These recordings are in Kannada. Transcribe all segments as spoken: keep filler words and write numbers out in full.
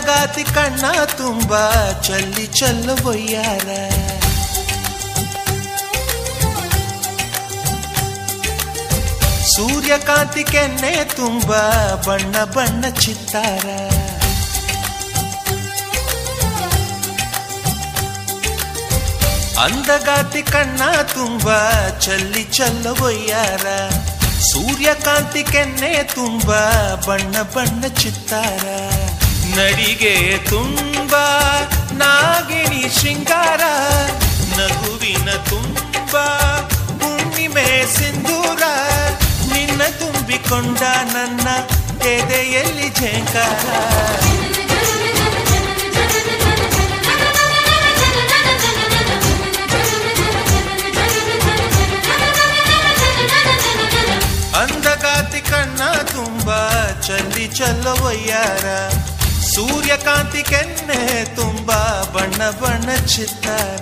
ಅಂದಗಾತಿ ಕಣ್ಣ ತುಂಬ ಚಲ್ಲಿ ಚೆಲ್ಲುವಯ್ಯಾರ ಸೂರ್ಯಕಾಂತಿ ಕೆನ್ನೆ ತುಂಬ ಬಣ್ಣ ಬಣ್ಣ ಚಿತ್ತಾರ ಅಂದಗಾತಿ ಕಣ್ಣ ತುಂಬ ಚಲ್ಲಿ ಚೆಲ್ಲುವಯ್ಯಾರ ಸೂರ್ಯಕಾಂತಿ ಕೆನ್ನೆ ತುಂಬ ಬಣ್ಣ ಬಣ್ಣ ಚಿತ್ತಾರ ನಡಿಗೆ ತುಂಬ ನಾಗಿಣಿ ಶೃಂಗಾರ ನಗುವಿನ ತುಂಬ ಹುಣ್ಣಿಮೆ ಸಿಂಧೂರ ನಿನ್ನ ತುಂಬಿಕೊಂಡ ನನ್ನ ಎದೆಯಲ್ಲಿ ಝೇಂಕಾರ ಅಂದಗಾತಿ ಕಣ್ಣ ತುಂಬ ಚಲ್ಲಿ ಚೆಲ್ಲುವಯ್ಯಾರ ಸೂರ್ಯಕಾಂತಿ ಕೆನ್ನೆ ತುಂಬ ಬಣ್ಣ ಬಣ್ಣ ಚಿತ್ತಾರ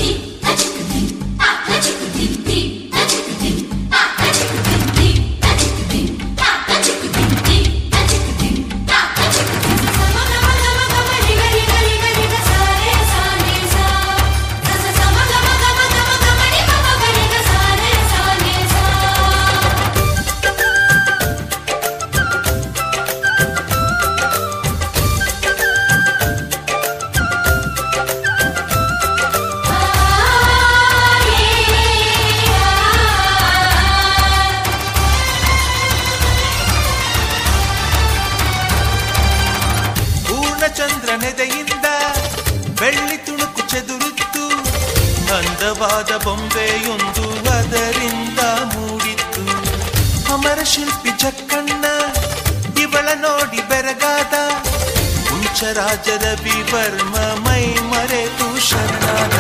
ಚಂದ್ರನೆದೆಯಿಂದ ಬೆಳ್ಳಿ ತುಣುಕು ಚೆದುರಿತ್ತು ಅಂದವಾದ ಬೊಂಬೆಯೊಂದು ಅದರಿಂದ ಮೂಡಿತ್ತು ಅಮರ ಶಿಲ್ಪಿ ಜಕ್ಕಣ್ಣ ಇವಳ ನೋಡಿ ಬೆರಗಾದ ಹುಂಚರಾಜ ರವಿ ವರ್ಮ ಮೈ ಮರೆತು ಶರಣಾದ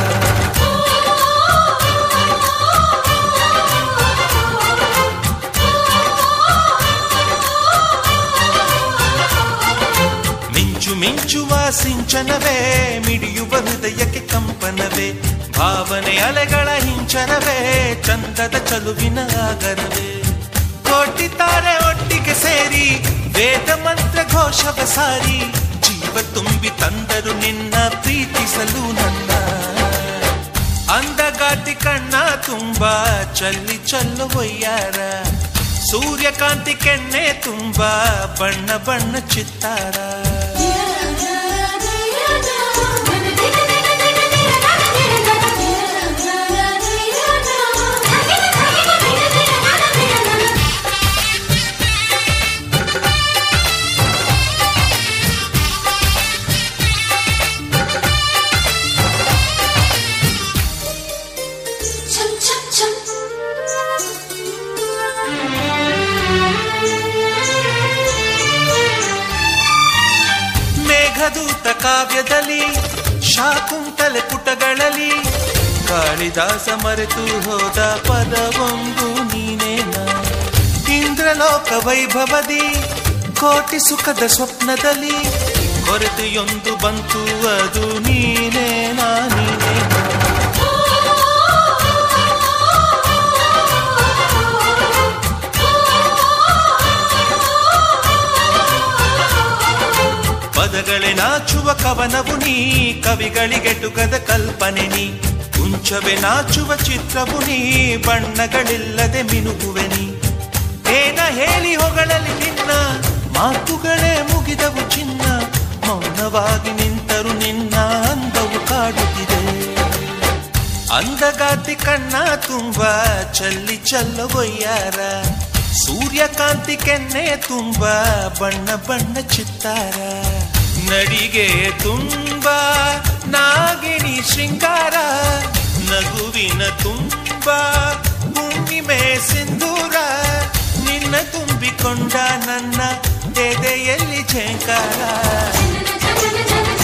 ಮಿಂಚುವ ಸಿಂಚನವೇ ಮಿಡಿಯುವ ಹೃದಯಕ್ಕೆ ಕಂಪನವೇ ಭಾವನೆ ಅಲೆಗಳ ಹಿಂಚನವೇ ಚಂದದ ಚಲುವಿನ ಆಗರವೇ ಕೋಟಿ ತಾರೆ ಒಟ್ಟಿಗೆ ಸೇರಿ ವೇದ ಮಂತ್ರ ಘೋಷವ ಸಾರಿ ಜೀವ ತುಂಬಿ ತಂದರು ನಿನ್ನ ಪ್ರೀತಿಸಲು ನನ್ನ ಅಂದಗಾತಿ ಕಣ್ಣ ತುಂಬ ಚಲ್ಲಿ ಚೆಲ್ಲುವಯ್ಯಾರ ಸೂರ್ಯಕಾಂತಿ ಕೆನ್ನೆ ತುಂಬ ಬಣ್ಣ ಬಣ್ಣ ಚಿತ್ತಾರ ಮೇಘದೂತ ಕಾವ್ಯದಲ್ಲಿ ಶಾಕುಂತಲೆ ಪುಟಗಳಲ್ಲಿ ಕಾಳಿದಾಸ ಮರೆತು ಹೋದ ಪದವೊಂದು ನೀನೇನ ಇಂದ್ರಲೋಕ ವೈಭವದಿ ಕೋಟಿ ಸುಖದ ಸ್ವಪ್ನದಲ್ಲಿ ಕೊರತೆಯೊಂದು ಬಂತು ಅದು ನೀನೇನಾ ನೀನೇನ ಪದಗಳೇ ನಾಚುವ ಕವನವು ನೀ ಕವಿಗಳಿಗೆಟುಕದ ಕಲ್ಪನೆ ನೀ ಕುಂಚವೇ ನಾಚುವ ಚಿತ್ರವು ನೀ ಬಣ್ಣಗಳಿಲ್ಲದೆ ಮಿನುಗುವೆ ನೀ ಏನ ಹೇಳಿ ಹೊಗಳಲ್ಲಿ ನಿನ್ನ ಮಾತುಗಳೇ ಮುಗಿದವು ಚಿನ್ನ ಮೌನವಾಗಿ ನಿಂತರು ನಿನ್ನ ಅಂದವು ಕಾಡುತ್ತಿದೆ ಅಂದಗಾತಿ ಕಣ್ಣ ತುಂಬ ಚಲ್ಲಿ ಚೆಲ್ಲುವಯ್ಯಾರ ಸೂರ್ಯಕಾಂತಿ ಕೆನ್ನೆ ತುಂಬ ಬಣ್ಣ ಬಣ್ಣ ಚಿತ್ತಾರ ನಡಿಗೆ ತುಂಬ ನಾಗಿಣಿ ಶೃಂಗಾರ ನಗುವಿನ ತುಂಬ ಹುಣ್ಣಿಮೆ ಸಿಂಧೂರ ನಿನ್ನ ತುಂಬಿಕೊಂಡ ನನ್ನ ಎದೆಯಲ್ಲಿ ಝೇಂಕಾರ